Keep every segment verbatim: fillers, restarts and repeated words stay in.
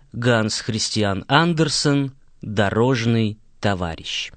Ганс Христиан Андерсен «Дорожный товарищ».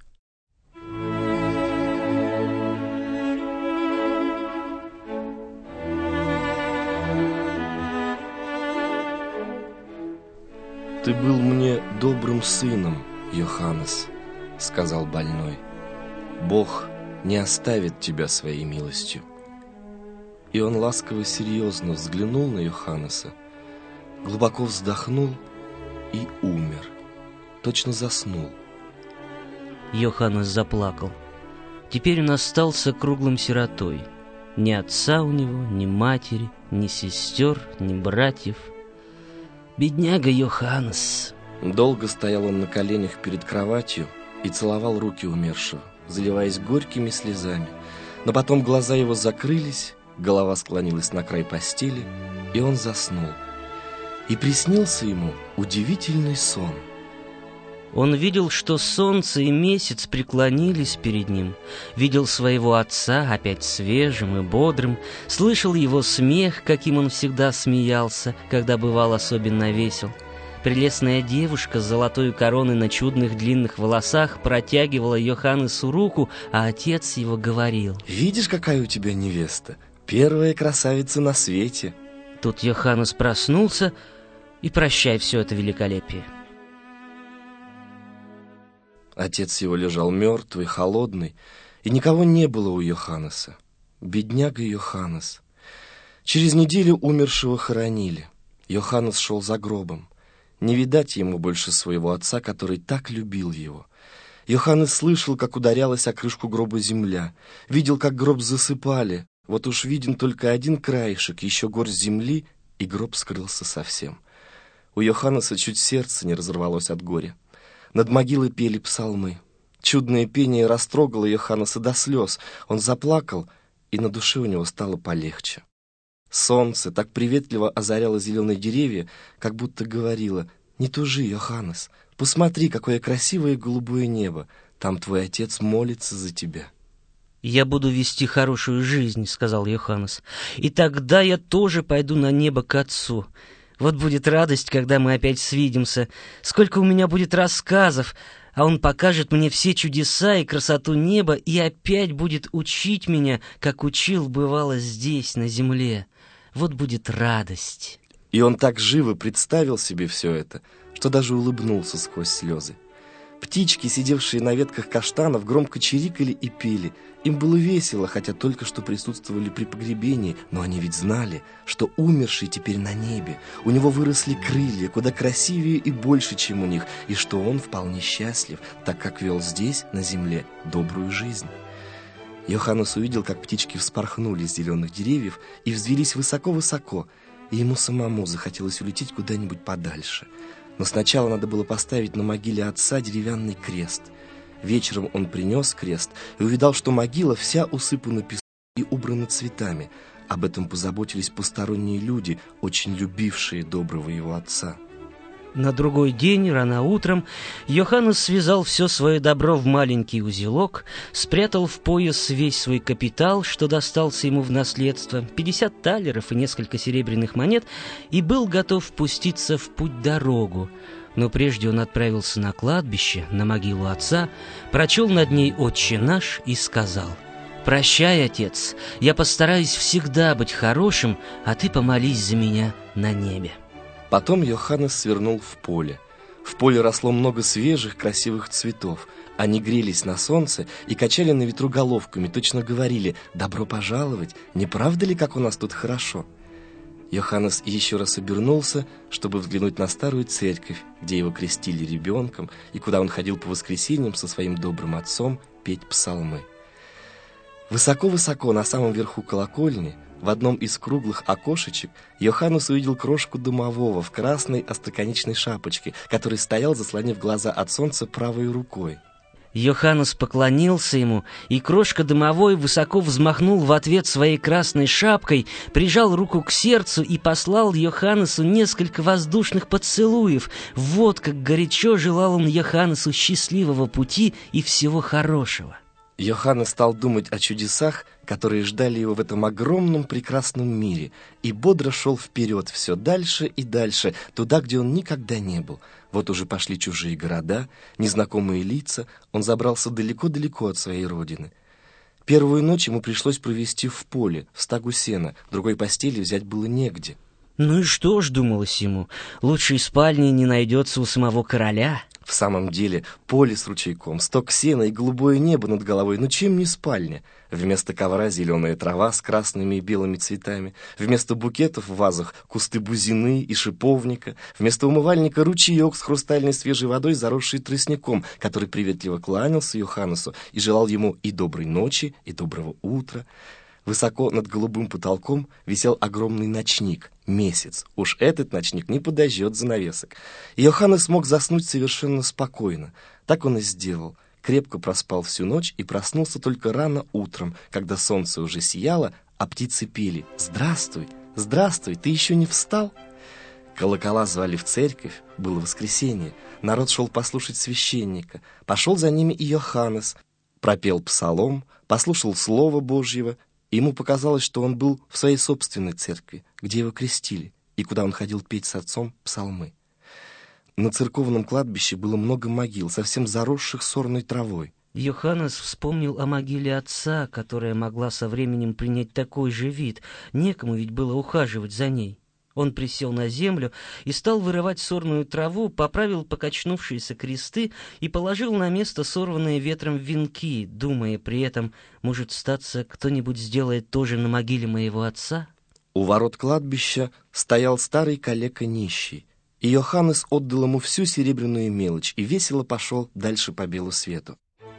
«Ты был мне добрым сыном, Йоханнес», — сказал больной. «Бог не оставит тебя своей милостью». И он ласково серьезно взглянул на Йоханнеса, глубоко вздохнул и умер, точно заснул. Йоханнес заплакал. Теперь он остался круглым сиротой. Ни отца у него, ни матери, ни сестер, ни братьев. Бедняга Йоханнес. Долго стоял он на коленях перед кроватью и целовал руки умершего, заливаясь горькими слезами. Но потом глаза его закрылись, голова склонилась на край постели, и он заснул. И приснился ему удивительный сон. Он видел, что солнце и месяц преклонились перед ним, видел своего отца опять свежим и бодрым, слышал его смех, каким он всегда смеялся, когда бывал особенно весел. Прелестная девушка с золотой короной на чудных длинных волосах протягивала Йоханнесу руку, а отец его говорил: «Видишь, какая у тебя невеста? Первая красавица на свете». Тут Йоханнес проснулся, и прощай все это великолепие. Отец его лежал мертвый, холодный, и никого не было у Йоханнеса. Бедняга Йоханнес. Через неделю умершего хоронили. Йоханнес шел за гробом. Не видать ему больше своего отца, который так любил его. Йоханнес слышал, как ударялась о крышку гроба земля, видел, как гроб засыпали. Вот уж виден только один краешек, еще горсть земли, и гроб скрылся совсем. У Йоханнеса чуть сердце не разорвалось от горя. Над могилой пели псалмы. Чудное пение растрогало Йоханнеса до слез. Он заплакал, и на душе у него стало полегче. Солнце так приветливо озаряло зеленые деревья, как будто говорило: «Не тужи, Йоханнес, посмотри, какое красивое голубое небо. Там твой отец молится за тебя». «Я буду вести хорошую жизнь», — сказал Йоханнес, «и тогда я тоже пойду на небо к отцу. Вот будет радость, когда мы опять свидимся. Сколько у меня будет рассказов, а он покажет мне все чудеса и красоту неба и опять будет учить меня, как учил, бывало, здесь, на земле. Вот будет радость». И он так живо представил себе все это, что даже улыбнулся сквозь слезы. Птички, сидевшие на ветках каштанов, громко чирикали и пели. Им было весело, хотя только что присутствовали при погребении, но они ведь знали, что умерший теперь на небе. У него выросли крылья, куда красивее и больше, чем у них, и что он вполне счастлив, так как вел здесь, на земле, добрую жизнь. Йоханнес увидел, как птички вспорхнули с зеленых деревьев и взвились высоко-высоко, и ему самому захотелось улететь куда-нибудь подальше. Но сначала надо было поставить на могиле отца деревянный крест. Вечером он принес крест и увидал, что могила вся усыпана песком и убрана цветами. Об этом позаботились посторонние люди, очень любившие доброго его отца. На другой день, рано утром, Йоханнес связал все свое добро в маленький узелок, спрятал в пояс весь свой капитал, что достался ему в наследство, пятьдесят талеров и несколько серебряных монет, и был готов пуститься в путь-дорогу. Но прежде он отправился на кладбище, на могилу отца, прочел над ней «Отче наш» и сказал: «Прощай, отец, я постараюсь всегда быть хорошим, а ты помолись за меня на небе». Потом Йоханнес свернул в поле. В поле росло много свежих, красивых цветов. Они грелись на солнце и качали на ветру головками, точно говорили: «Добро пожаловать! Не правда ли, как у нас тут хорошо?» Йоханнес еще раз обернулся, чтобы взглянуть на старую церковь, где его крестили ребенком, и куда он ходил по воскресеньям со своим добрым отцом петь псалмы. Высоко-высоко на самом верху колокольни, в одном из круглых окошечек, Йоханнес увидел крошку домового в красной остроконечной шапочке, который стоял, заслонив глаза от солнца правой рукой. Йоханнес поклонился ему, и крошка домовой высоко взмахнул в ответ своей красной шапкой, прижал руку к сердцу и послал Йоханнесу несколько воздушных поцелуев. Вот как горячо желал он Йоханнесу счастливого пути и всего хорошего. Йоханнес стал думать о чудесах, которые ждали его в этом огромном прекрасном мире, и бодро шел вперед все дальше и дальше, туда, где он никогда не был. Вот уже пошли чужие города, незнакомые лица, он забрался далеко-далеко от своей родины. Первую ночь ему пришлось провести в поле, в стогу сена, другой постели взять было негде. Ну и что ж, думалось ему, лучшей спальни не найдется у самого короля. В самом деле, поле с ручейком, стог сена и голубое небо над головой, ну чем не спальня? Вместо ковра зеленая трава с красными и белыми цветами, вместо букетов в вазах кусты бузины и шиповника, вместо умывальника ручеек с хрустальной свежей водой, заросший тростником, который приветливо кланялся Йоханнесу и желал ему и доброй ночи, и доброго утра. Высоко над голубым потолком висел огромный ночник, месяц. Уж этот ночник не подожжет занавесок. И Йоханнес мог заснуть совершенно спокойно. Так он и сделал. Крепко проспал всю ночь и проснулся только рано утром, когда солнце уже сияло, а птицы пели: «Здравствуй, здравствуй, ты еще не встал?» Колокола звали в церковь, было воскресенье. Народ шел послушать священника. Пошел за ними и Йоханнес. Пропел псалом, послушал Слова Божьего. Ему показалось, что он был в своей собственной церкви, где его крестили, и куда он ходил петь с отцом псалмы. На церковном кладбище было много могил, совсем заросших сорной травой. Йоханнес вспомнил о могиле отца, которая могла со временем принять такой же вид. Некому ведь было ухаживать за ней. Он присел на землю и стал вырывать сорную траву, поправил покачнувшиеся кресты и положил на место сорванные ветром венки, думая при этом, может, статься, кто-нибудь сделает то же на могиле моего отца. У ворот кладбища стоял старый калека нищий, и Йоханнес отдал ему всю серебряную мелочь и весело пошел дальше по белу свету.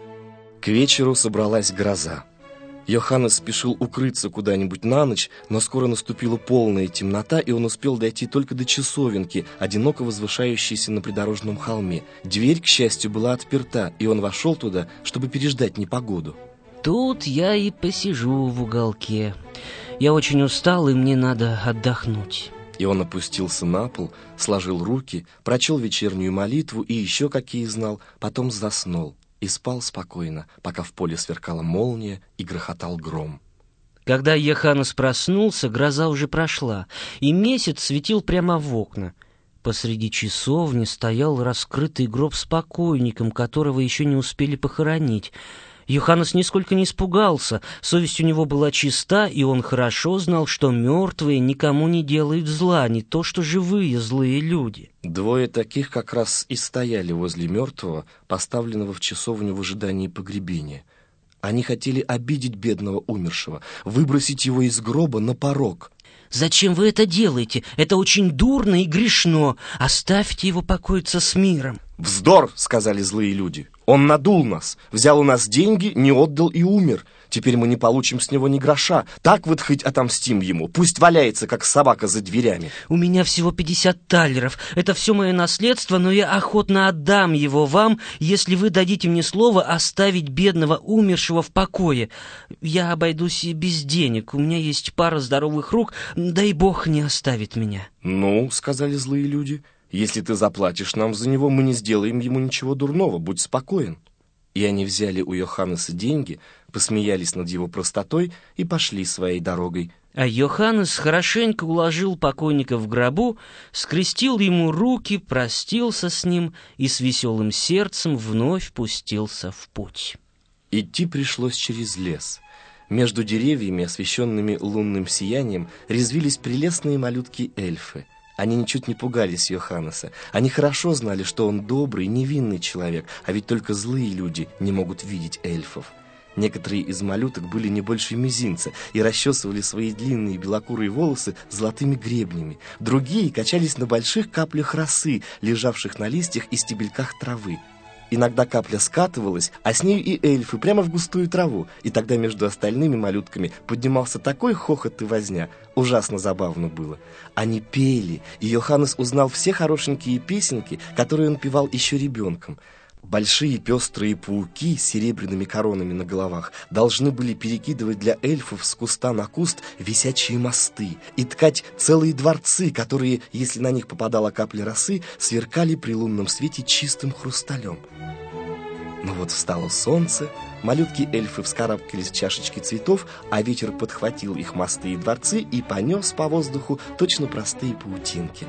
К вечеру собралась гроза. Йоханнес спешил укрыться куда-нибудь на ночь, но скоро наступила полная темнота, и он успел дойти только до часовенки, одиноко возвышающейся на придорожном холме. Дверь, к счастью, была отперта, и он вошел туда, чтобы переждать непогоду. Тут я и посижу в уголке. Я очень устал, и мне надо отдохнуть. И он опустился на пол, сложил руки, прочел вечернюю молитву и еще какие знал, потом заснул. И спал спокойно, пока в поле сверкала молния и грохотал гром. Когда Йоханнес проснулся, гроза уже прошла, и месяц светил прямо в окна. Посреди часовни стоял раскрытый гроб с покойником, которого еще не успели похоронить. Йоханнес нисколько не испугался, совесть у него была чиста, и он хорошо знал, что мертвые никому не делают зла, не то что живые злые люди. Двое таких как раз и стояли возле мертвого, поставленного в часовню в ожидании погребения. Они хотели обидеть бедного умершего, выбросить его из гроба на порог. «Зачем вы это делаете? Это очень дурно и грешно. Оставьте его покоиться с миром». «Вздор!» — сказали злые люди. «Он надул нас, взял у нас деньги, не отдал и умер. Теперь мы не получим с него ни гроша. Так вот хоть отомстим ему. Пусть валяется, как собака за дверями». «У меня всего пятьдесят таллеров. Это все мое наследство, но я охотно отдам его вам, если вы дадите мне слово оставить бедного умершего в покое. Я обойдусь и без денег. У меня есть пара здоровых рук. Дай Бог не оставит меня». «Ну, — сказали злые люди, — если ты заплатишь нам за него, мы не сделаем ему ничего дурного. Будь спокоен». И они взяли у Йоханнеса деньги, посмеялись над его простотой и пошли своей дорогой. А Йоханнес хорошенько уложил покойника в гробу, скрестил ему руки, простился с ним и с веселым сердцем вновь пустился в путь. Идти пришлось через лес. Между деревьями, освещенными лунным сиянием, резвились прелестные малютки-эльфы. Они ничуть не пугались Йоханнеса. Они хорошо знали, что он добрый, невинный человек, а ведь только злые люди не могут видеть эльфов. Некоторые из малюток были не больше мизинца и расчесывали свои длинные белокурые волосы золотыми гребнями. Другие качались на больших каплях росы, лежавших на листьях и стебельках травы. Иногда капля скатывалась, а с нею и эльфы прямо в густую траву, и тогда между остальными малютками поднимался такой хохот и возня. Ужасно забавно было. Они пели, и Йоханнес узнал все хорошенькие песенки, которые он певал еще ребенком. Большие пестрые пауки с серебряными коронами на головах должны были перекидывать для эльфов с куста на куст висячие мосты и ткать целые дворцы, которые, если на них попадала капля росы, сверкали при лунном свете чистым хрусталем. Но вот встало солнце, малютки-эльфы вскарабкались в чашечки цветов, а ветер подхватил их мосты и дворцы и понес по воздуху точно простые паутинки.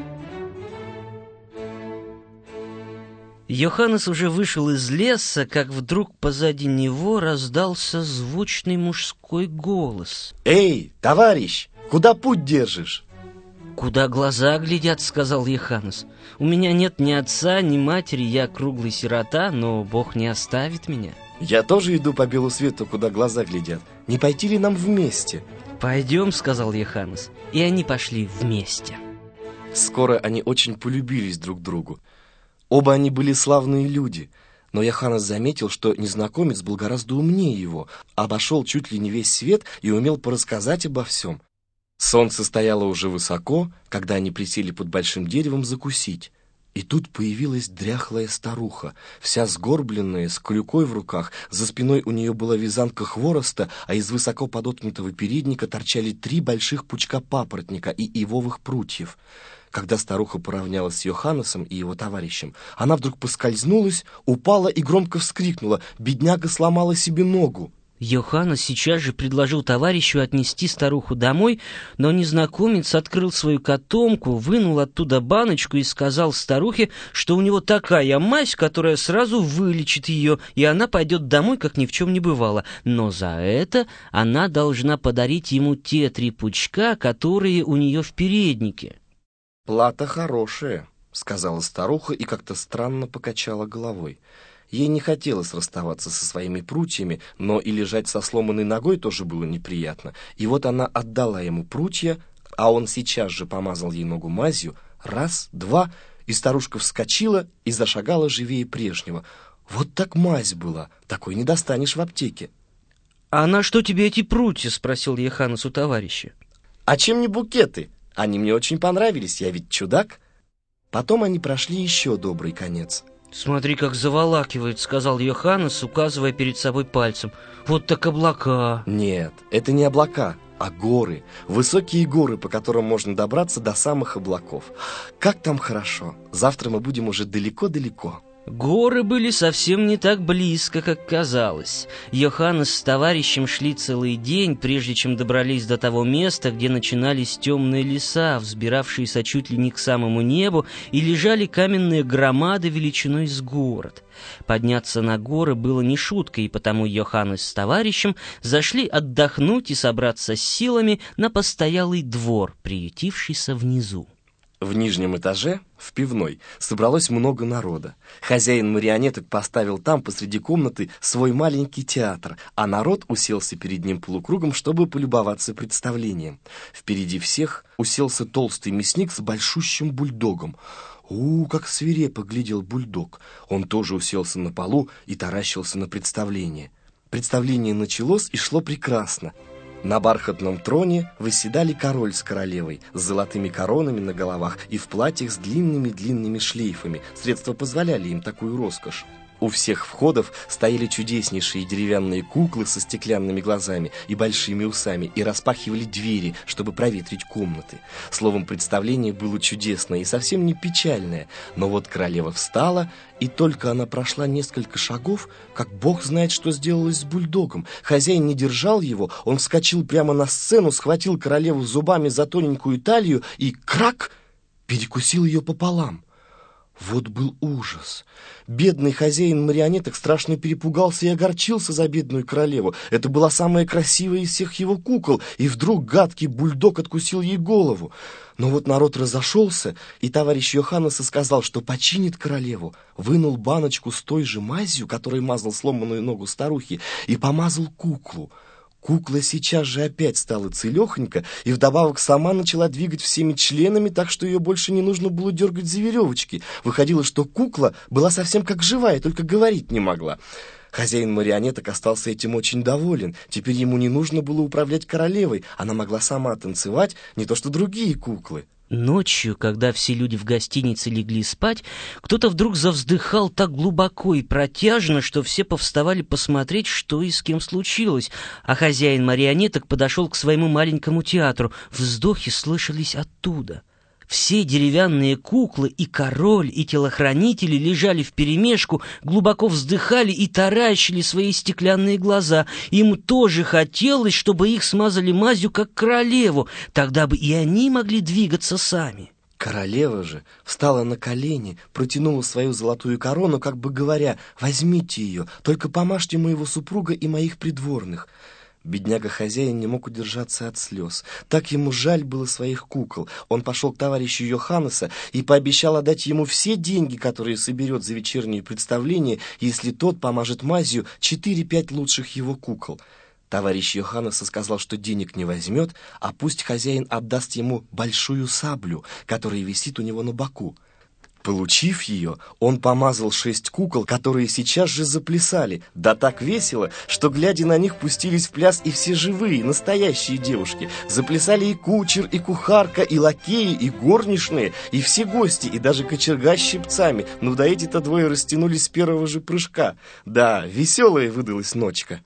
Йоханнес уже вышел из леса, как вдруг позади него раздался звучный мужской голос. «Эй, товарищ, куда путь держишь?» «Куда глаза глядят», — сказал Йоханнес. «У меня нет ни отца, ни матери, я круглый сирота, но Бог не оставит меня». «Я тоже иду по белу свету, куда глаза глядят. Не пойти ли нам вместе?» «Пойдем», — сказал Йоханнес, и они пошли вместе. Скоро они очень полюбились друг другу. Оба они были славные люди, но Йоханнес заметил, что незнакомец был гораздо умнее его, обошел чуть ли не весь свет и умел порассказать обо всем. Солнце стояло уже высоко, когда они присели под большим деревом закусить. И тут появилась дряхлая старуха, вся сгорбленная, с клюкой в руках, за спиной у нее была вязанка хвороста, а из высоко подоткнутого передника торчали три больших пучка папоротника и ивовых прутьев. Когда старуха поравнялась с Йоханнесом и его товарищем, она вдруг поскользнулась, упала и громко вскрикнула: «Бедняга сломала себе ногу!» Йоханнес сейчас же предложил товарищу отнести старуху домой, но незнакомец открыл свою котомку, вынул оттуда баночку и сказал старухе, что у него такая мазь, которая сразу вылечит ее, и она пойдет домой, как ни в чем не бывало. Но за это она должна подарить ему те три пучка, которые у нее в переднике. «Плата хорошая», — сказала старуха и как-то странно покачала головой. Ей не хотелось расставаться со своими прутьями, но и лежать со сломанной ногой тоже было неприятно. И вот она отдала ему прутья, а он сейчас же помазал ей ногу мазью. Раз, два, и старушка вскочила и зашагала живее прежнего. Вот так мазь была, такой не достанешь в аптеке. «А на что тебе эти прутья?» — спросил Йоханнес у товарища. «А чем не букеты? Они мне очень понравились, я ведь чудак». Потом они прошли еще добрый конец. «Смотри, как заволакивает», — сказал Йоханнес, указывая перед собой пальцем. «Вот так облака». «Нет, это не облака, а горы. Высокие горы, по которым можно добраться до самых облаков. Как там хорошо. Завтра мы будем уже далеко-далеко». Горы были совсем не так близко, как казалось. Йоханнес с товарищем шли целый день, прежде чем добрались до того места, где начинались темные леса, взбиравшиеся чуть ли не к самому небу, и лежали каменные громады величиной с город. Подняться на горы было не шуткой, и потому Йоханнес с товарищем зашли отдохнуть и собраться с силами на постоялый двор, приютившийся внизу. В нижнем этаже, в пивной, собралось много народа. Хозяин марионеток поставил там посреди комнаты свой маленький театр, а народ уселся перед ним полукругом, чтобы полюбоваться представлением. Впереди всех уселся толстый мясник с большущим бульдогом. У, как свирепо глядел бульдог. Он тоже уселся на полу и таращился на представление. Представление началось и шло прекрасно. На бархатном троне восседали король с королевой, с золотыми коронами на головах и в платьях с длинными-длинными шлейфами. Средства позволяли им такую роскошь. У всех входов стояли чудеснейшие деревянные куклы со стеклянными глазами и большими усами и распахивали двери, чтобы проветрить комнаты. Словом, представление было чудесное и совсем не печальное. Но вот королева встала, и только она прошла несколько шагов, как бог знает, что сделалось с бульдогом. Хозяин не держал его, он вскочил прямо на сцену, схватил королеву зубами за тоненькую талию и, крак, перекусил ее пополам. Вот был ужас. Бедный хозяин марионеток страшно перепугался и огорчился за бедную королеву. Это была самая красивая из всех его кукол, и вдруг гадкий бульдог откусил ей голову. Но вот народ разошелся, и товарищ Йоханнеса сказал, что починит королеву, вынул баночку с той же мазью, которой мазал сломанную ногу старухи, и помазал куклу. Кукла сейчас же опять стала целехонька и вдобавок сама начала двигать всеми членами, так что ее больше не нужно было дергать за веревочки. Выходило, что кукла была совсем как живая, только говорить не могла. Хозяин марионеток остался этим очень доволен. Теперь ему не нужно было управлять королевой, она могла сама танцевать, не то что другие куклы. Ночью, когда все люди в гостинице легли спать, кто-то вдруг завздыхал так глубоко и протяжно, что все повставали посмотреть, что и с кем случилось, а хозяин марионеток подошел к своему маленькому театру. Вздохи слышались оттуда. Все деревянные куклы, и король, и телохранители лежали вперемешку, глубоко вздыхали и таращили свои стеклянные глаза. Им тоже хотелось, чтобы их смазали мазью, как королеву, тогда бы и они могли двигаться сами. Королева же встала на колени, протянула свою золотую корону, как бы говоря: «Возьмите ее, только помажьте моего супруга и моих придворных». Бедняга-хозяин не мог удержаться от слез. Так ему жаль было своих кукол. Он пошел к товарищу Йоханнеса и пообещал отдать ему все деньги, которые соберет за вечернее представление, если тот помажет мазью четыре-пять лучших его кукол. Товарищ Йоханнеса сказал, что денег не возьмет, а пусть хозяин отдаст ему большую саблю, которая висит у него на боку. Получив ее, он помазал шесть кукол, которые сейчас же заплясали, да так весело, что, глядя на них, пустились в пляс и все живые, настоящие девушки. Заплясали и кучер, и кухарка, и лакеи, и горничные, и все гости, и даже кочерга с щипцами. Ну да эти-то двое растянулись с первого же прыжка. Да, веселая выдалась ночка.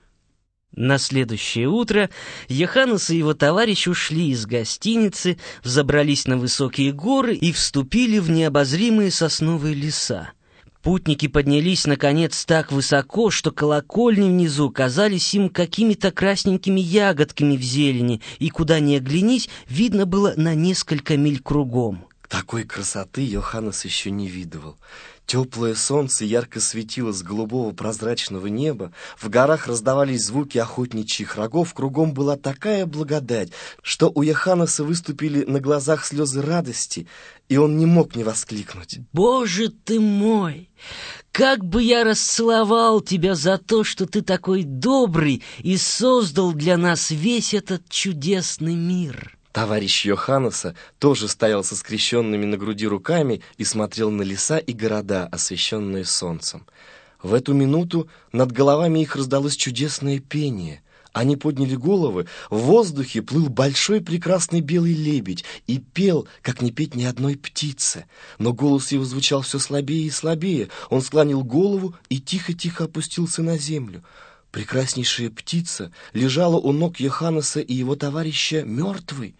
На следующее утро Йоханнес и его товарищ ушли из гостиницы, взобрались на высокие горы и вступили в необозримые сосновые леса. Путники поднялись, наконец, так высоко, что колокольни внизу казались им какими-то красненькими ягодками в зелени, и куда ни оглянись, видно было на несколько миль кругом. Такой красоты Йоханнес еще не видывал. Теплое солнце ярко светило с голубого прозрачного неба, в горах раздавались звуки охотничьих рогов, кругом была такая благодать, что у Йоханнеса выступили на глазах слезы радости, и он не мог не воскликнуть: «Боже ты мой! Как бы я расцеловал тебя за то, что ты такой добрый и создал для нас весь этот чудесный мир!» Товарищ Йоханнеса тоже стоял со скрещенными на груди руками и смотрел на леса и города, освещенные солнцем. В эту минуту над головами их раздалось чудесное пение. Они подняли головы, в воздухе плыл большой прекрасный белый лебедь и пел, как не петь ни одной птицы. Но голос его звучал все слабее и слабее. Он склонил голову и тихо-тихо опустился на землю. Прекраснейшая птица лежала у ног Йоханнеса и его товарища мертвой.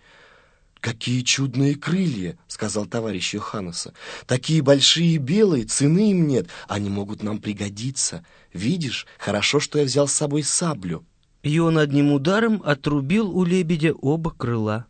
«Какие чудные крылья!» — сказал товарищ Йоханнеса. «Такие большие и белые, цены им нет, они могут нам пригодиться. Видишь, хорошо, что я взял с собой саблю». И он одним ударом отрубил у лебедя оба крыла.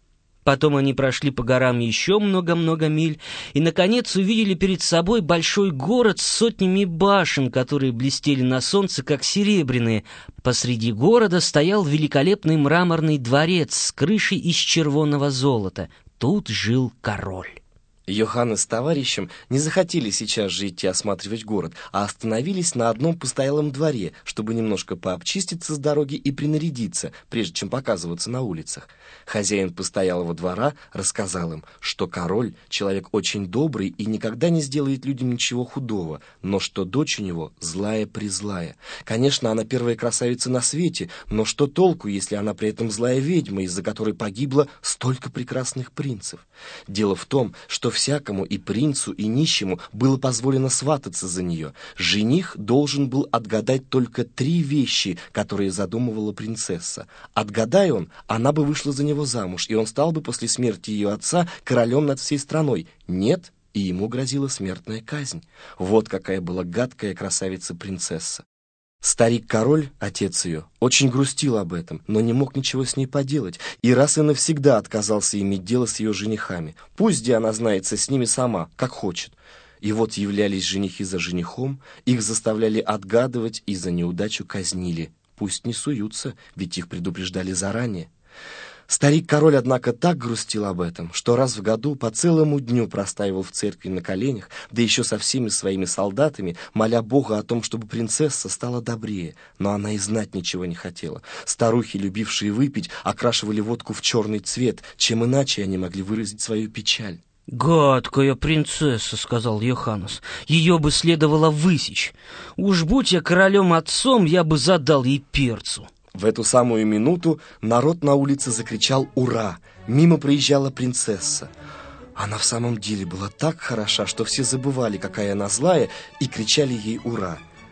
Потом они прошли по горам еще много-много миль и, наконец, увидели перед собой большой город с сотнями башен, которые блестели на солнце, как серебряные. Посреди города стоял великолепный мраморный дворец с крышей из червонного золота. Тут жил король. Йоханнес с товарищем не захотели сейчас же идти осматривать город, а остановились на одном постоялом дворе, чтобы немножко пообчиститься с дороги и принарядиться, прежде чем показываться на улицах. Хозяин постоялого двора рассказал им, что король — человек очень добрый и никогда не сделает людям ничего худого, но что дочь у него злая-презлая. Конечно, она первая красавица на свете, но что толку, если она при этом злая ведьма, из-за которой погибло столько прекрасных принцев? Дело в том, что всякому, и принцу, и нищему, было позволено свататься за нее. Жених должен был отгадать только три вещи, которые задумывала принцесса. Отгадай он, она бы вышла за него замуж, и он стал бы после смерти ее отца королем над всей страной. Нет, и ему грозила смертная казнь. Вот какая была гадкая красавица-принцесса. Старик-король, отец ее, очень грустил об этом, но не мог ничего с ней поделать, и раз и навсегда отказался иметь дело с ее женихами. Пусть где она знается с ними сама, как хочет. И вот являлись женихи за женихом, их заставляли отгадывать и за неудачу казнили. Пусть не суются, ведь их предупреждали заранее. Старик-король, однако, так грустил об этом, что раз в году по целому дню простаивал в церкви на коленях, да еще со всеми своими солдатами, моля Бога о том, чтобы принцесса стала добрее. Но она и знать ничего не хотела. Старухи, любившие выпить, окрашивали водку в черный цвет, чем иначе они могли выразить свою печаль. «Гадкая принцесса», — сказал Йоханнес, — «ее бы следовало высечь. Уж будь я королем-отцом, я бы задал ей перцу». В эту самую минуту народ на улице закричал «Ура!». Мимо проезжала принцесса. Она в самом деле была так хороша, что все забывали, какая она злая, и кричали ей «Ура!».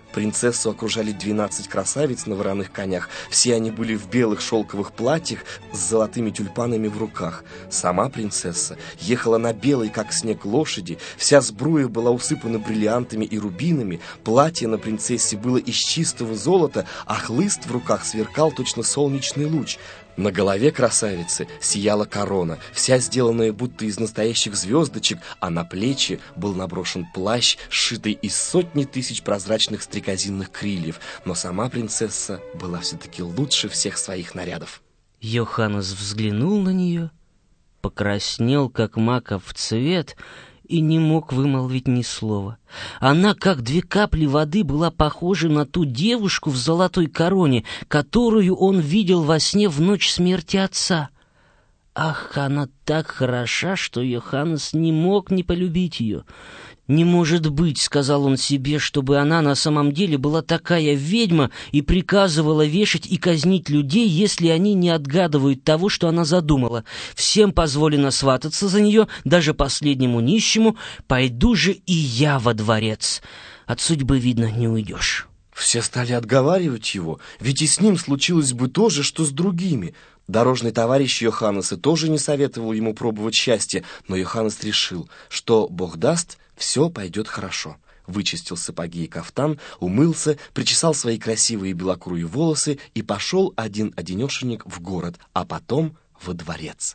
Принцессу окружали двенадцать красавиц на вороных конях. Все они были в белых шелковых платьях с золотыми тюльпанами в руках. Сама принцесса ехала на белой, как снег, лошади. Вся сбруя была усыпана бриллиантами и рубинами. Платье на принцессе было из чистого золота, а хлыст в руках сверкал точно солнечный луч. На голове красавицы сияла корона, вся сделанная будто из настоящих звездочек, а на плечи был наброшен плащ, сшитый из сотни тысяч прозрачных стрекозинных крыльев. Но сама принцесса была все-таки лучше всех своих нарядов. Йоханнес взглянул на нее, покраснел, как маков цвет, и не мог вымолвить ни слова. Она, как две капли воды, была похожа на ту девушку в золотой короне, которую он видел во сне в ночь смерти отца. Ах, она так хороша, что Йоханнес не мог не полюбить ее. «Не может быть, — сказал он себе, — чтобы она на самом деле была такая ведьма и приказывала вешать и казнить людей, если они не отгадывают того, что она задумала. Всем позволено свататься за нее, даже последнему нищему. Пойду же и я во дворец. От судьбы, видно, не уйдешь». Все стали отговаривать его, ведь и с ним случилось бы то же, что с другими. Дорожный товарищ Йоханнеса тоже не советовал ему пробовать счастье, но Йоханнес решил, что Бог даст, все пойдет хорошо. Вычистил сапоги и кафтан, умылся, причесал свои красивые белокурые волосы и пошел один-одинешенек в город, а потом во дворец.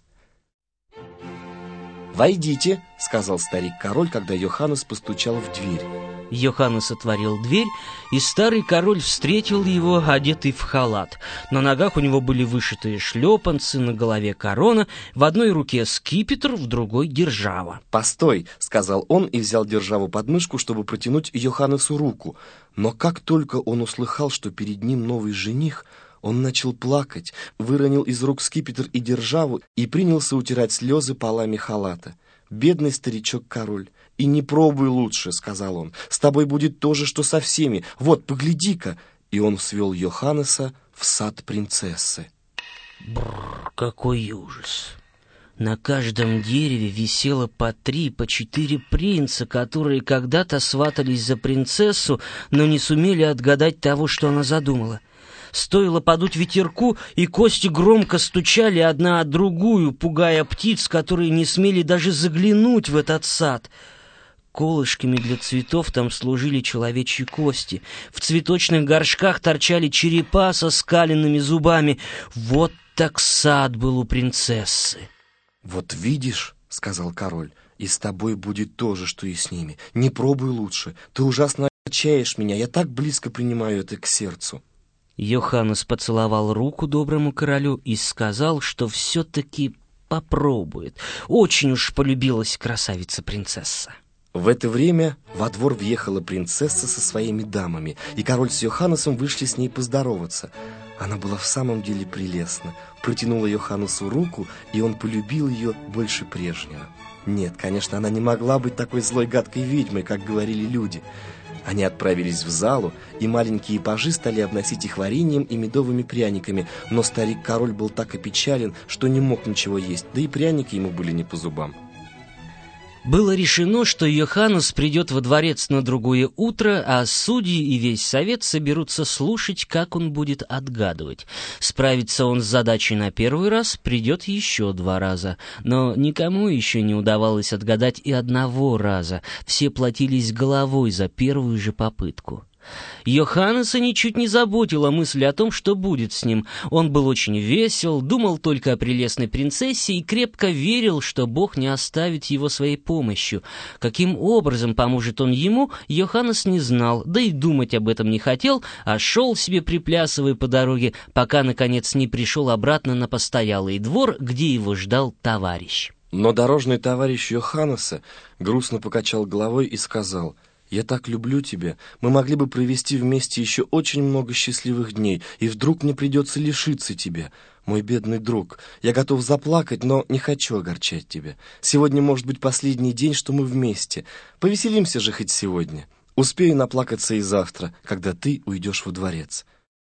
«Войдите», — сказал старик-король, когда Йоханнес постучал в дверь. Йоханнес отворил дверь, и старый король встретил его, одетый в халат. На ногах у него были вышитые шлепанцы, на голове корона, в одной руке скипетр, в другой держава. «Постой», — сказал он и взял державу под мышку, чтобы протянуть Йоханнесу руку. Но как только он услыхал, что перед ним новый жених, он начал плакать, выронил из рук скипетр и державу и принялся утирать слезы полами халата. «Бедный старичок-король, и не пробуй лучше», — сказал он. «С тобой будет то же, что со всеми. Вот, погляди-ка!» И он свел Йоханнеса в сад принцессы. Бррр, какой ужас! На каждом дереве висело по три, по четыре принца, которые когда-то сватались за принцессу, но не сумели отгадать того, что она задумала. Стоило подуть ветерку, и кости громко стучали одна о другую, пугая птиц, которые не смели даже заглянуть в этот сад. Колышками для цветов там служили человечьи кости. В цветочных горшках торчали черепа со скаленными зубами. Вот так сад был у принцессы. «Вот видишь, — сказал король, — и с тобой будет то же, что и с ними. Не пробуй лучше. Ты ужасно отчаешь меня. Я так близко принимаю это к сердцу». Йоханнес поцеловал руку доброму королю и сказал, что все-таки попробует. Очень уж полюбилась красавица-принцесса. В это время во двор въехала принцесса со своими дамами, и король с Йоханнесом вышли с ней поздороваться. Она была в самом деле прелестна, протянула Йоханнесу руку, и он полюбил ее больше прежнего. Нет, конечно, она не могла быть такой злой гадкой ведьмой, как говорили люди. Они отправились в залу, и маленькие пажи стали обносить их вареньем и медовыми пряниками, но старик-король был так опечален, что не мог ничего есть, да и пряники ему были не по зубам. Было решено, что Йоханнес придет во дворец на другое утро, а судьи и весь совет соберутся слушать, как он будет отгадывать. Справится он с задачей на первый раз, придет еще два раза. Но никому еще не удавалось отгадать и одного раза. Все платились головой за первую же попытку. Йоханнеса ничуть не заботила мысль о том, что будет с ним. Он был очень весел, думал только о прелестной принцессе и крепко верил, что Бог не оставит его своей помощью. Каким образом поможет он ему, Йоханнес не знал, да и думать об этом не хотел, а шел себе, приплясывая по дороге, пока, наконец, не пришел обратно на постоялый двор, где его ждал товарищ. Но дорожный товарищ Йоханнеса грустно покачал головой и сказал: «Я так люблю тебя, мы могли бы провести вместе еще очень много счастливых дней, и вдруг мне придется лишиться тебя, мой бедный друг. Я готов заплакать, но не хочу огорчать тебя. Сегодня может быть последний день, что мы вместе. Повеселимся же хоть сегодня. Успею наплакаться и завтра, когда ты уйдешь во дворец».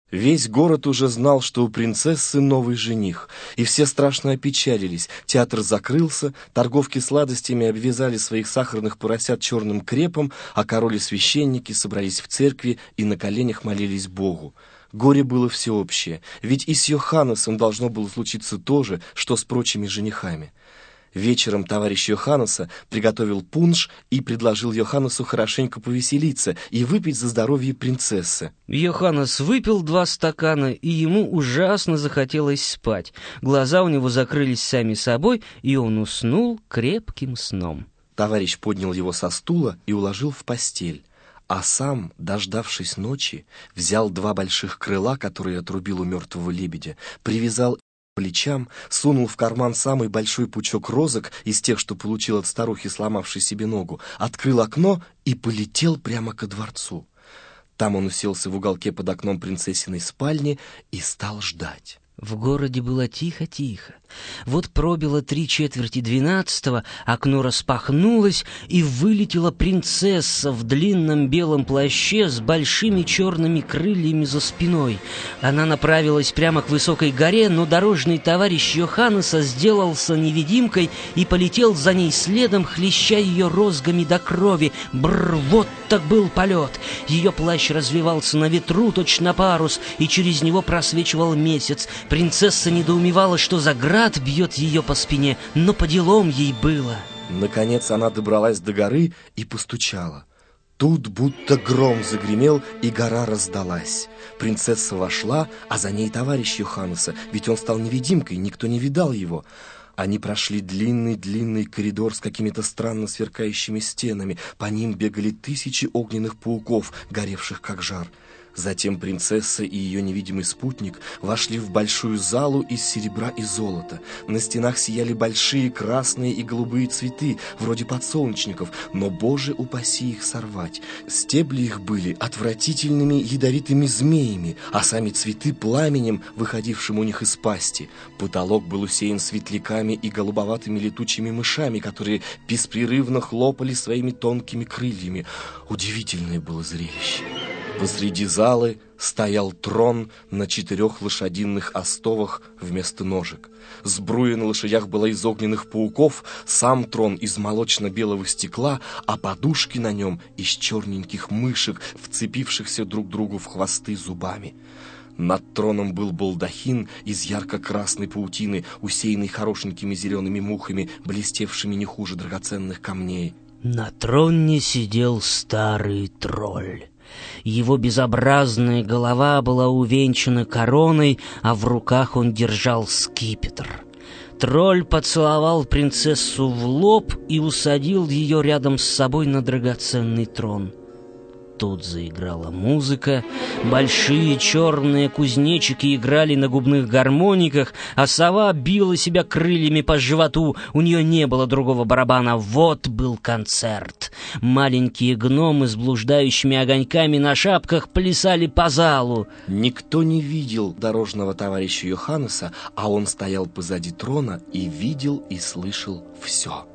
Весь город уже знал, что у принцессы новый жених, и все страшно опечалились. Театр закрылся, торговки сладостями обвязали своих сахарных поросят черным крепом, а король и священники собрались в церкви и на коленях молились Богу. Горе было всеобщее, ведь и с Йоханнесом должно было случиться то же, что с прочими женихами. Вечером товарищ Йоханнеса приготовил пунш и предложил Йоханнесу хорошенько повеселиться и выпить за здоровье принцессы. Йоханнес выпил два стакана, и ему ужасно захотелось спать. Глаза у него закрылись сами собой, и он уснул крепким сном. Товарищ поднял его со стула и уложил в постель, а сам, дождавшись ночи, взял два больших крыла, которые отрубил у мертвого лебедя, привязал плечам, сунул в карман самый большой пучок розок из тех, что получил от старухи, сломавшей себе ногу, открыл окно и полетел прямо ко дворцу. Там он уселся в уголке под окном принцессиной спальни и стал ждать. В городе было тихо-тихо. Вот пробило три четверти двенадцатого, окно распахнулось, и вылетела принцесса в длинном белом плаще с большими черными крыльями за спиной. Она направилась прямо к высокой горе, но дорожный товарищ Йоханнеса сделался невидимкой и полетел за ней следом, хлеща ее розгами до крови. Бррр, вот так был полет! Ее плащ развивался на ветру, точно парус, и через него просвечивал месяц. Принцесса недоумевала, что за град бьет ее по спине, но по делам ей было. Наконец она добралась до горы и постучала. Тут будто гром загремел, и гора раздалась. Принцесса вошла, а за ней товарищ Йоханнеса, ведь он стал невидимкой, никто не видал его. Они прошли длинный-длинный коридор с какими-то странно сверкающими стенами. По ним бегали тысячи огненных пауков, горевших как жар. Затем принцесса и ее невидимый спутник вошли в большую залу из серебра и золота. На стенах сияли большие красные и голубые цветы, вроде подсолнечников, но, боже упаси их сорвать. Стебли их были отвратительными ядовитыми змеями, а сами цветы пламенем, выходившим у них из пасти. Потолок был усеян светляками и голубоватыми летучими мышами, которые беспрерывно хлопали своими тонкими крыльями. Удивительное было зрелище. Посреди залы стоял трон на четырех лошадиных остовах вместо ножек. Сбруя на лошадях была из огненных пауков, сам трон из молочно-белого стекла, а подушки на нем из черненьких мышек, вцепившихся друг другу в хвосты зубами. Над троном был балдахин из ярко-красной паутины, усеянный хорошенькими зелеными мухами, блестевшими не хуже драгоценных камней. На троне сидел старый тролль. Его безобразная голова была увенчана короной, а в руках он держал скипетр. Тролль поцеловал принцессу в лоб и усадил ее рядом с собой на драгоценный трон. Тут заиграла музыка, большие черные кузнечики играли на губных гармониках, а сова била себя крыльями по животу, у нее не было другого барабана. Вот был концерт. Маленькие гномы с блуждающими огоньками на шапках плясали по залу. Никто не видел дорожного товарища Йоханнеса, а он стоял позади трона и видел и слышал все.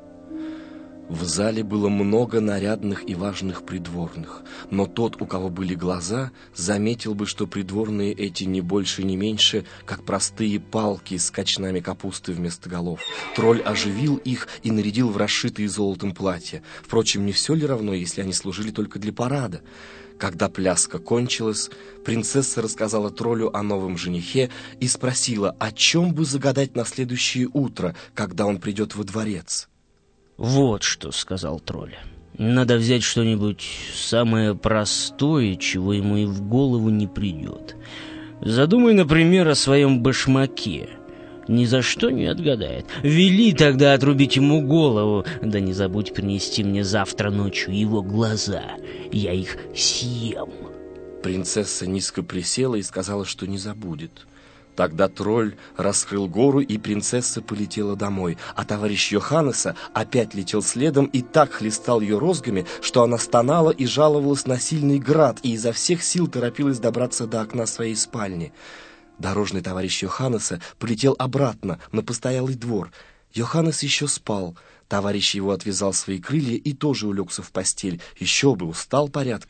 В зале было много нарядных и важных придворных, но тот, у кого были глаза, заметил бы, что придворные эти не больше, не меньше, как простые палки с кочнами капусты вместо голов. Тролль оживил их и нарядил в расшитые золотом платья. Впрочем, не все ли равно, если они служили только для парада? Когда пляска кончилась, принцесса рассказала троллю о новом женихе и спросила, о чем бы загадать на следующее утро, когда он придет во дворец. «Вот что», — сказал тролль. «Надо взять что-нибудь самое простое, чего ему и в голову не придет. Задумай, например, о своем башмаке. Ни за что не отгадает. Вели тогда отрубить ему голову. Да не забудь принести мне завтра ночью его глаза. Я их съем». Принцесса низко присела и сказала, что не забудет. Тогда тролль раскрыл гору, и принцесса полетела домой, а товарищ Йоханнеса опять летел следом и так хлестал ее розгами, что она стонала и жаловалась на сильный град, и изо всех сил торопилась добраться до окна своей спальни. Дорожный товарищ Йоханнеса полетел обратно на постоялый двор. Йоханнес еще спал. Товарищ его отвязал свои крылья и тоже улегся в постель. Еще бы, устал порядком.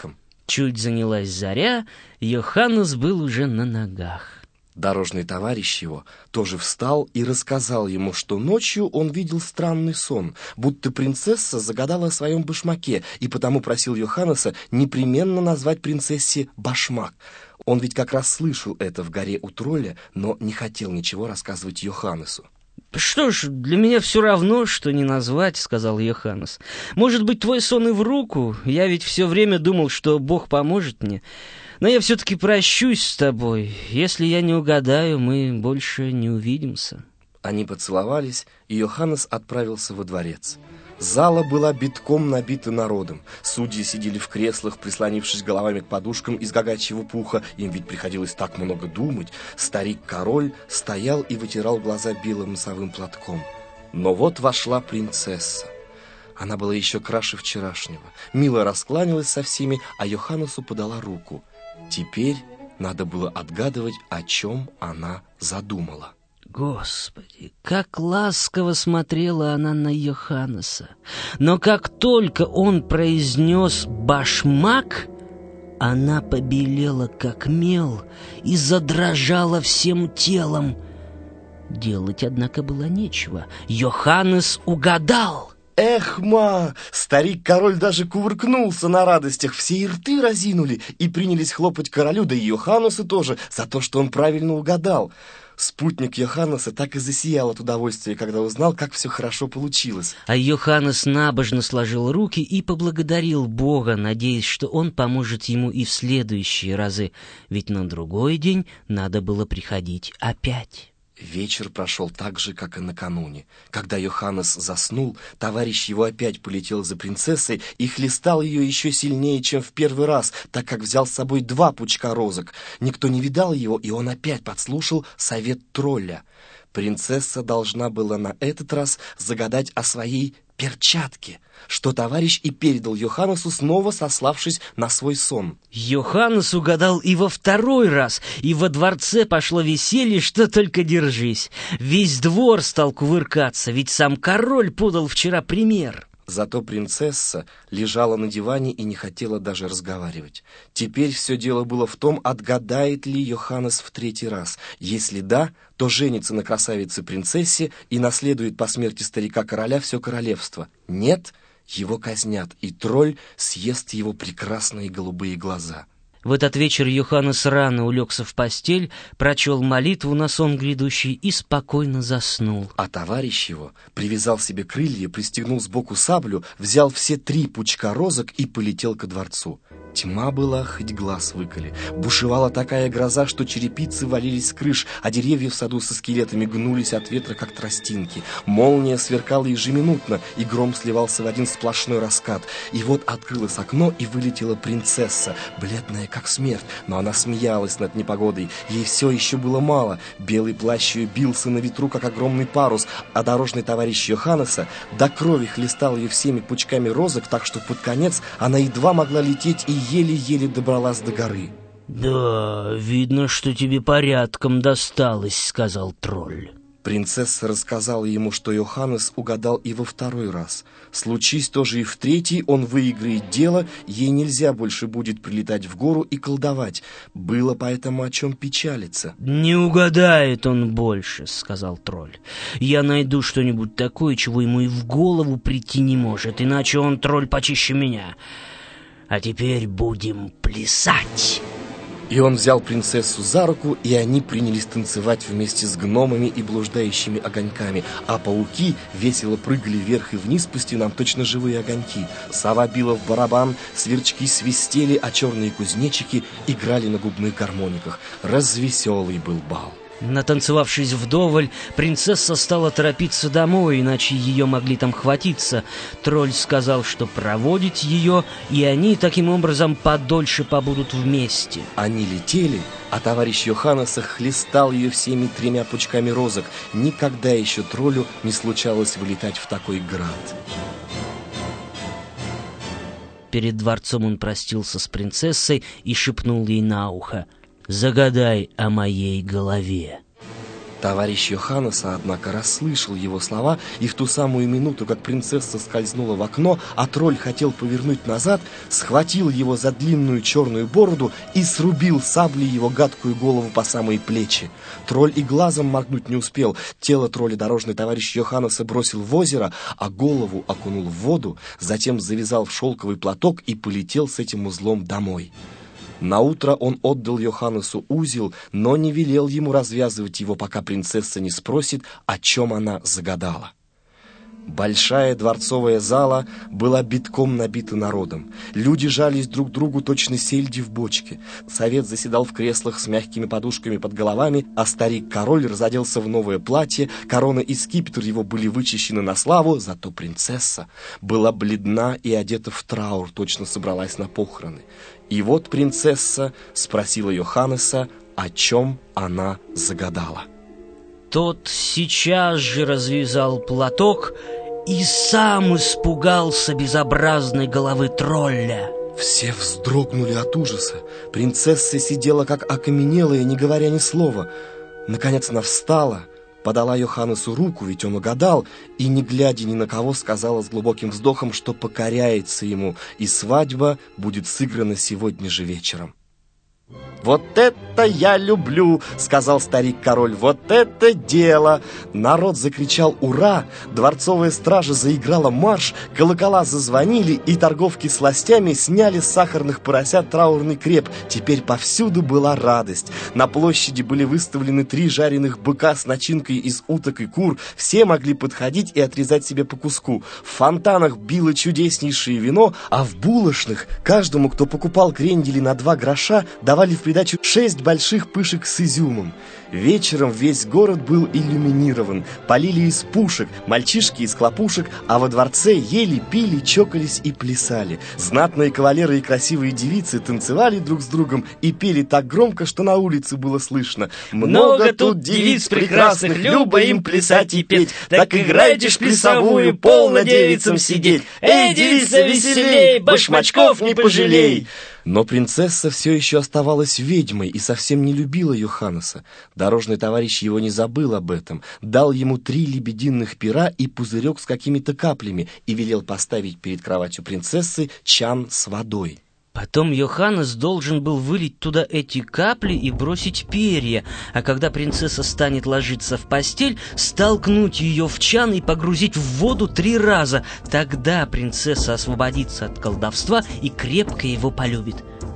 Чуть занялась заря, Йоханнес был уже на ногах. Дорожный товарищ его тоже встал и рассказал ему, что ночью он видел странный сон, будто принцесса загадала о своем башмаке, и потому просил Йоханнеса непременно назвать принцессе башмак. Он ведь как раз слышал это в горе у тролля, но не хотел ничего рассказывать Йоханнесу. «Что ж, для меня все равно, что не назвать», — сказал Йоханнес. «Может быть, твой сон и в руку? Я ведь все время думал, что Бог поможет мне. Но я все-таки прощусь с тобой. Если я не угадаю, мы больше не увидимся». Они поцеловались, и Йоханнес отправился во дворец. Зала была битком набита народом. Судьи сидели в креслах, прислонившись головами к подушкам из гагачьего пуха. Им ведь приходилось так много думать. Старик-король стоял и вытирал глаза белым носовым платком. Но вот вошла принцесса. Она была еще краше вчерашнего. Мило раскланялась со всеми, а Йоханнесу подала руку. Теперь надо было отгадывать, о чем она задумала. Господи, как ласково смотрела она на Йоханнеса. Но как только он произнес «башмак», она побелела, как мел, и задрожала всем телом. Делать, однако, было нечего. Йоханнес угадал. Эх, ма! Старик-король даже кувыркнулся на радостях, все и рты разинули и принялись хлопать королю, да и Йоханнесу тоже, за то, что он правильно угадал. Спутник Йоханнеса так и засиял от удовольствия, когда узнал, как все хорошо получилось. А Йоханнес набожно сложил руки и поблагодарил Бога, надеясь, что он поможет ему и в следующие разы, ведь на другой день надо было приходить опять. Вечер прошел так же, как и накануне. Когда Йоханнес заснул, товарищ его опять полетел за принцессой и хлестал ее еще сильнее, чем в первый раз, так как взял с собой два пучка розок. Никто не видал его, и он опять подслушал совет тролля. Принцесса должна была на этот раз загадать о своей перчатке, что товарищ и передал Йоханнесу, снова сославшись на свой сон. Йоханнес угадал и во второй раз, и во дворце пошло веселье, что только держись. Весь двор стал кувыркаться, ведь сам король подал вчера пример. Зато принцесса лежала на диване и не хотела даже разговаривать. Теперь все дело было в том, отгадает ли Йоханнес в третий раз. Если да, то женится на красавице-принцессе и наследует по смерти старика-короля все королевство. Нет, его казнят, и тролль съест его прекрасные голубые глаза. В этот вечер Йоханнес рано улегся в постель, прочел молитву на сон грядущий и спокойно заснул. А товарищ его привязал себе крылья, пристегнул сбоку саблю, взял все три пучка розок и полетел ко дворцу. Тьма была, хоть глаз выколи. Бушевала такая гроза, что черепицы валились с крыш, а деревья в саду со скелетами гнулись от ветра, как тростинки. Молния сверкала ежеминутно, и гром сливался в один сплошной раскат. И вот открылось окно, и вылетела принцесса, бледная как смерть, но она смеялась над непогодой. Ей все еще было мало. Белый плащ ее бился на ветру, как огромный парус, а дорожный товарищ Йоханнеса до крови хлестал ее всеми пучками розок, так что под конец она едва могла лететь и еле-еле добралась до горы. «Да, видно, что тебе порядком досталось», — сказал тролль. Принцесса рассказала ему, что Йоханнес угадал и во второй раз. Случись тоже и в третий, он выиграет дело, ей нельзя больше будет прилетать в гору и колдовать. Было поэтому о чем печалиться. «Не угадает он больше», — сказал тролль. «Я найду что-нибудь такое, чего ему и в голову прийти не может, иначе он тролль почище меня. А теперь будем плясать». И он взял принцессу за руку, и они принялись танцевать вместе с гномами и блуждающими огоньками, а пауки весело прыгали вверх и вниз по стенам, точно живые огоньки. Сова била в барабан, сверчки свистели, а черные кузнечики играли на губных гармониках. Развеселый был бал. Натанцевавшись вдоволь, принцесса стала торопиться домой, иначе ее могли там хватиться. Тролль сказал, что проводит ее, и они таким образом подольше побудут вместе. Они летели, а товарищ Йоханнеса хлестал ее всеми тремя пучками розок. Никогда еще троллю не случалось вылетать в такой град. Перед дворцом он простился с принцессой и шепнул ей на ухо: «Загадай о моей голове». Товарищ Йоханнеса, однако, расслышал его слова, и в ту самую минуту, как принцесса скользнула в окно, а тролль хотел повернуть назад, схватил его за длинную черную бороду и срубил саблей его гадкую голову по самые плечи. Тролль и глазом моргнуть не успел. Тело тролля дорожный товарищ Йоханнеса бросил в озеро, а голову окунул в воду, затем завязал в шелковый платок и полетел с этим узлом домой. Наутро он отдал Йоханнесу узел, но не велел ему развязывать его, пока принцесса не спросит, о чем она загадала. Большая дворцовая зала была битком набита народом. Люди жались друг к другу точно сельди в бочке. Совет заседал в креслах с мягкими подушками под головами, а старик-король разоделся в новое платье, корона и скипетр его были вычищены на славу, зато принцесса была бледна и одета в траур, точно собралась на похороны. И вот принцесса спросила Йоханнеса, о чем она загадала. Тот сейчас же развязал платок и сам испугался безобразной головы тролля. Все вздрогнули от ужаса. Принцесса сидела как окаменелая, не говоря ни слова. Наконец она встала, подала Йоханнесу руку, ведь он угадал, и, не глядя ни на кого, сказала с глубоким вздохом, что покоряется ему, и свадьба будет сыграна сегодня же вечером. «Вот это я люблю!» — сказал старик-король. «Вот это дело!» Народ закричал «Ура!», дворцовая стража заиграла марш, колокола зазвонили, и торговки сластями сняли с сахарных поросят траурный креп. Теперь повсюду была радость. На площади были выставлены три жареных быка с начинкой из уток и кур. Все могли подходить и отрезать себе по куску. В фонтанах било чудеснейшее вино, а в булочных каждому, кто покупал крендели на два гроша, давали в придачу шесть больших пышек с изюмом. Вечером весь город был иллюминирован, полили из пушек, мальчишки из хлопушек, а во дворце ели, пили, чокались и плясали. Знатные кавалеры и красивые девицы танцевали друг с другом и пели так громко, что на улице было слышно: «Много тут девиц прекрасных, любо им плясать и петь, так играйте ж плясовую, полно девицам сидеть. Эй, девица, веселей, башмачков не пожалей!» Но принцесса все еще оставалась ведьмой и совсем не любила Йоханнеса. Дорожный товарищ его не забыл об этом, дал ему три лебединых пера и пузырек с какими-то каплями и велел поставить перед кроватью принцессы чан с водой. Потом Йоханнес должен был вылить туда эти капли и бросить перья, а когда принцесса станет ложиться в постель, столкнуть ее в чан и погрузить в воду три раза. Тогда принцесса освободится от колдовства и крепко его полюбит.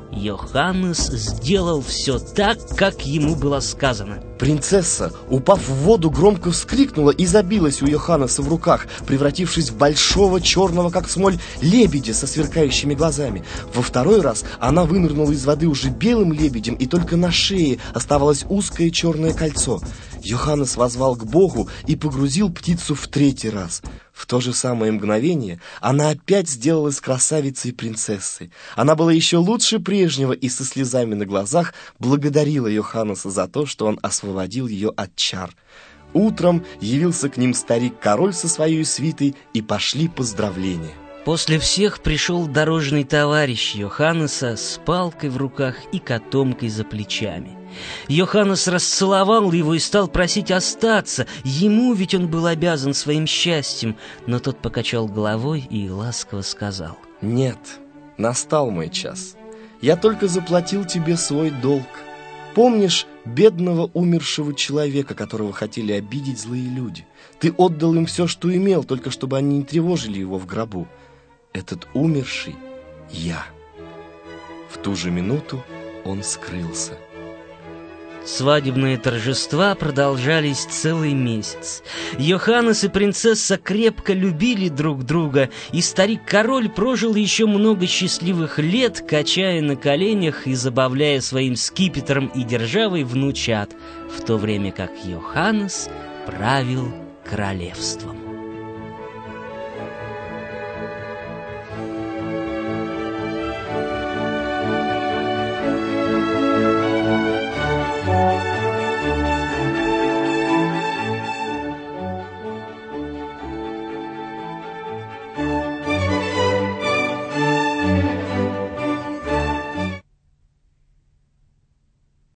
Йоханнес сделал все так, как ему было сказано. Принцесса, упав в воду, громко вскрикнула и забилась у Йоханнеса в руках, превратившись в большого черного, как смоль, лебедя со сверкающими глазами. Во второй раз она вынырнула из воды уже белым лебедем, и только на шее оставалось узкое черное кольцо. Йоханнес воззвал к Богу и погрузил птицу в третий раз. В то же самое мгновение она опять сделалась красавицей и принцессой. Она была еще лучше прежнего и со слезами на глазах благодарила Йоханнеса за то, что он освободил ее от чар. Утром явился к ним старик-король со своей свитой, и пошли поздравления. После всех пришел дорожный товарищ Йоханнеса с палкой в руках и котомкой за плечами. Йоханнес расцеловал его и стал просить остаться, ему ведь он был обязан своим счастьем, но тот покачал головой и ласково сказал: «Нет, настал мой час. Я только заплатил тебе свой долг. Помнишь бедного умершего человека, которого хотели обидеть злые люди? Ты отдал им все, что имел, только чтобы они не тревожили его в гробу. Этот умерший — я». В ту же минуту он скрылся. Свадебные торжества продолжались целый месяц. Йоханнес и принцесса крепко любили друг друга, и старик-король прожил еще много счастливых лет, качая на коленях и забавляя своим скипетром и державой внучат, в то время как Йоханнес правил королевством.